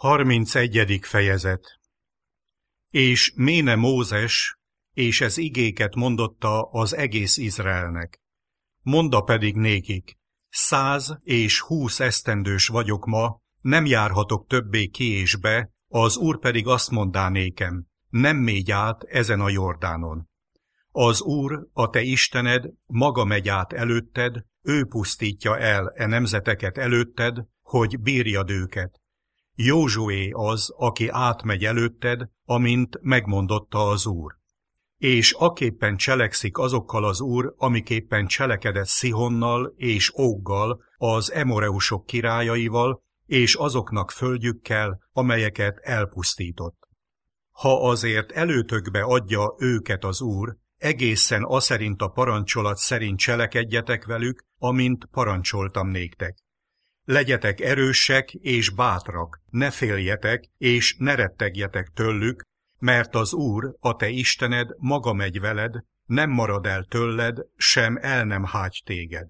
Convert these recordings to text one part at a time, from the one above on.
31. fejezet. És Méne Mózes, és ez igéket mondotta az egész Izraelnek. Monda pedig nékik, 100 és 20 esztendős vagyok ma, nem járhatok többé ki és be, az Úr pedig azt mondá nékem, nem mégy át ezen a Jordánon. Az Úr, a te Istened, maga megy át előtted, ő pusztítja el e nemzeteket előtted, hogy bírjad őket. Józsué az, aki átmegy előtted, amint megmondotta az Úr. És aképpen cselekszik azokkal az Úr, amiképpen cselekedett Szihonnal és Óggal, az emoreusok királyaival, és azoknak földjükkel, amelyeket elpusztított. Ha azért előtökbe adja őket az Úr, egészen aszerint a parancsolat szerint cselekedjetek velük, amint parancsoltam néktek. Legyetek erősek és bátrak, ne féljetek, és ne rettegjetek tőlük, mert az Úr, a te Istened, maga megy veled, nem marad el tőled, sem el nem hágy téged.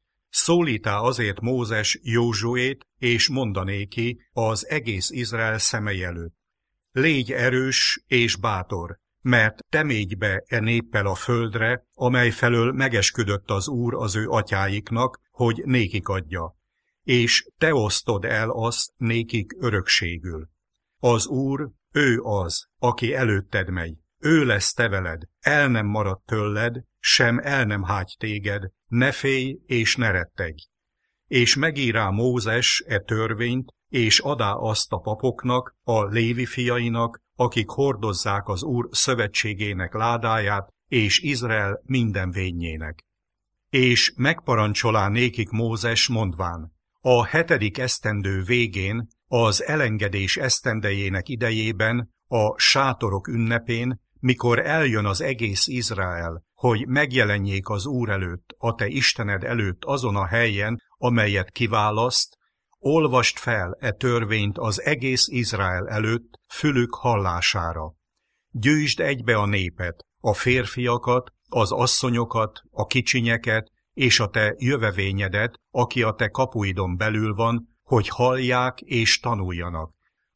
Szólítá azért Mózes Józsuét, és mondanéki az egész Izrael szemei előtt. Légy erős és bátor, mert te mégy be e néppel a földre, amely felől megesküdött az Úr az ő atyáiknak, hogy nékik adja. És te osztod el azt nékik örökségül. Az Úr, ő az, aki előtted megy, ő lesz te veled, el nem marad tőled, sem el nem hágy téged, ne félj és ne rettegj. És megírá Mózes e törvényt, és adá azt a papoknak, a Lévi fiainak, akik hordozzák az Úr szövetségének ládáját, és Izrael minden vénjének. És megparancsolá nékik Mózes mondván, a 7. esztendő végén, az elengedés esztendejének idejében, a sátorok ünnepén, mikor eljön az egész Izrael, hogy megjelenjék az Úr előtt, a te Istened előtt azon a helyen, amelyet kiválaszt, olvasd fel e törvényt az egész Izrael előtt fülük hallására. Gyűjtsd egybe a népet, a férfiakat, az asszonyokat, a kicsinyeket, és a te jövevényedet, aki a te kapuidon belül van, hogy hallják és tanuljanak.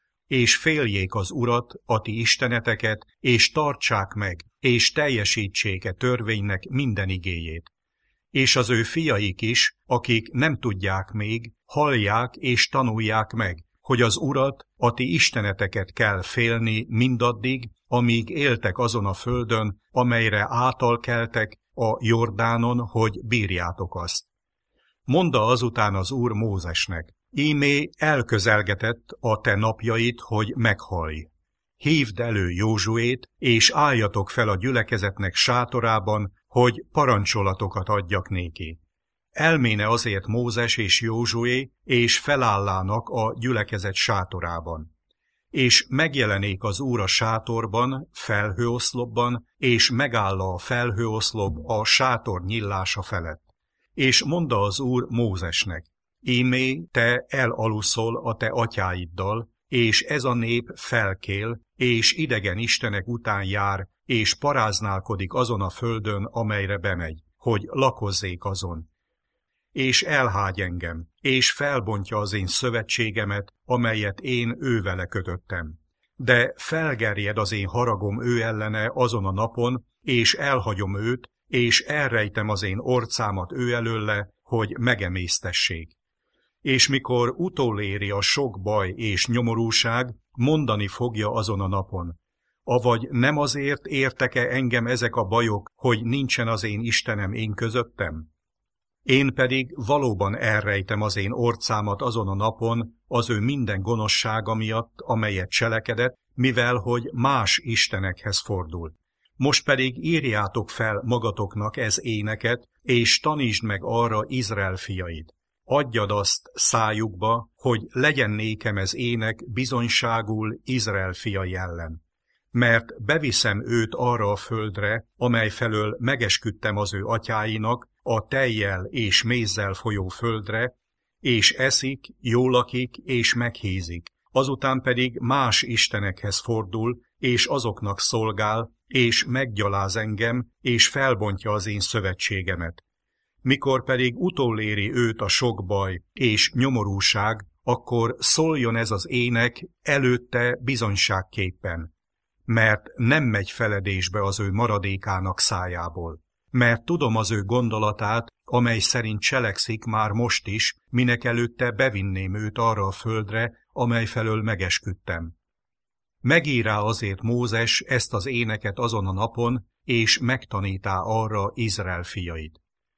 És féljék az Urat, a ti isteneteket, és tartsák meg, és teljesítsék e törvénynek minden igéjét. És az ő fiaik is, akik nem tudják még, hallják és tanulják meg, hogy az Urat, a ti isteneteket kell félni mindaddig, amíg éltek azon a földön, amelyre átalkeltek a Jordánon, hogy bírjátok azt. Mondta azután az Úr Mózesnek, ímé elközelgetett a te napjait, hogy meghallj. Hívd elő Józsuét, és álljatok fel a gyülekezetnek sátorában, hogy parancsolatokat adjak néki. Elméne azért Mózes és Józsué, és felállának a gyülekezet sátorában. És megjelenék az Úr a sátorban, felhőoszlopban, és megáll a felhőoszlop a sátor nyillása felett. És mondta az Úr Mózesnek, ímé te elaluszol a te atyáiddal, és ez a nép felkél, és idegen istenek után jár, és paráználkodik azon a földön, amelyre bemegy, hogy lakozzék azon. És elhágy engem, és felbontja az én szövetségemet, amelyet én ővele kötöttem. De felgerjed az én haragom ő ellene azon a napon, és elhagyom őt, és elrejtem az én orcámat ő előle, hogy megemésztessék. És mikor utoléri a sok baj és nyomorúság, mondani fogja azon a napon. Avagy nem azért értek-e engem ezek a bajok, hogy nincsen az én Istenem én közöttem? Én pedig valóban elrejtem az én orcámat azon a napon az ő minden gonoszsága miatt, amelyet cselekedett, mivel hogy más istenekhez fordult. Most pedig írjátok fel magatoknak ez éneket, és tanítsd meg arra Izrael fiait. Adjad azt szájukba, hogy legyen nékem ez ének bizonyságul Izrael fiai ellen. Mert beviszem őt arra a földre, amely felől megesküdtem az ő atyáinak, a tejjel és mézzel folyó földre, és eszik, jól lakik és meghízik, azután pedig más istenekhez fordul, és azoknak szolgál, és meggyaláz engem, és felbontja az én szövetségemet. Mikor pedig utoléri őt a sok baj és nyomorúság, akkor szóljon ez az ének előtte bizonyságképpen, mert nem megy feledésbe az ő maradékának szájából. Mert tudom az ő gondolatát, amely szerint cselekszik már most is, minek előtte bevinném őt arra a földre, amely felől megesküdtem. Megírá azért Mózes ezt az éneket azon a napon, és megtanítá arra Izrael fiait.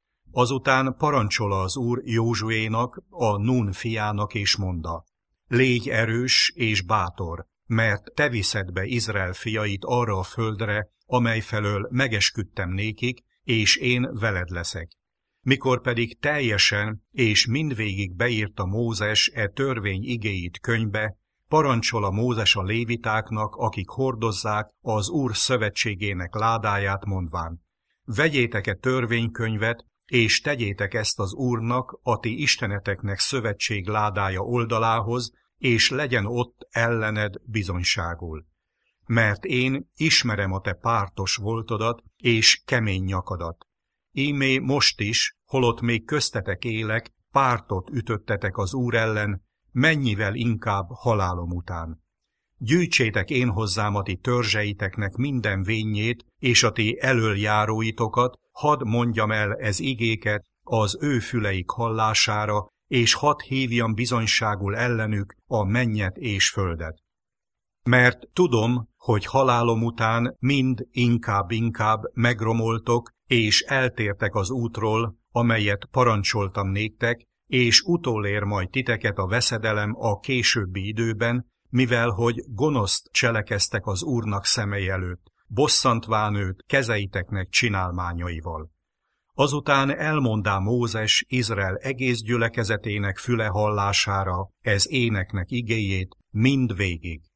Azután parancsol az Úr Józsuénak, a Nun fiának, és mondta: légy erős és bátor, mert te viszed be Izrael fiait arra a földre, amely felől megesküdtem nékik, és én veled leszek. Mikor pedig teljesen és mindvégig beírta Mózes e törvény igéit könyvbe, parancsol a Mózes a lévitáknak, akik hordozzák az Úr szövetségének ládáját, mondván: vegyétek-e törvénykönyvet, és tegyétek ezt az Úrnak, a ti isteneteknek szövetség ládája oldalához, és legyen ott ellened bizonyságul. Mert én ismerem a te pártos voltodat és kemény nyakadat. Ímé most is, holott még köztetek élek, pártot ütöttetek az Úr ellen, mennyivel inkább halálom után. Gyűjtsétek én hozzám a ti törzseiteknek minden vénjét, és a ti elöljáróitokat, hadd mondjam el ez igéket az ő füleik hallására, és hadd hívjam bizonyságul ellenük a mennyet és földet. Mert tudom, hogy halálom után mind inkább megromoltok, és eltértek az útról, amelyet parancsoltam néktek, és utolér majd titeket a veszedelem a későbbi időben, mivel hogy gonoszt cselekeztek az Úrnak szemei előtt, bosszantván őt kezeiteknek csinálmányaival. Azután elmondá Mózes Izrael egész gyülekezetének füle hallására ez éneknek igéjét mindvégig.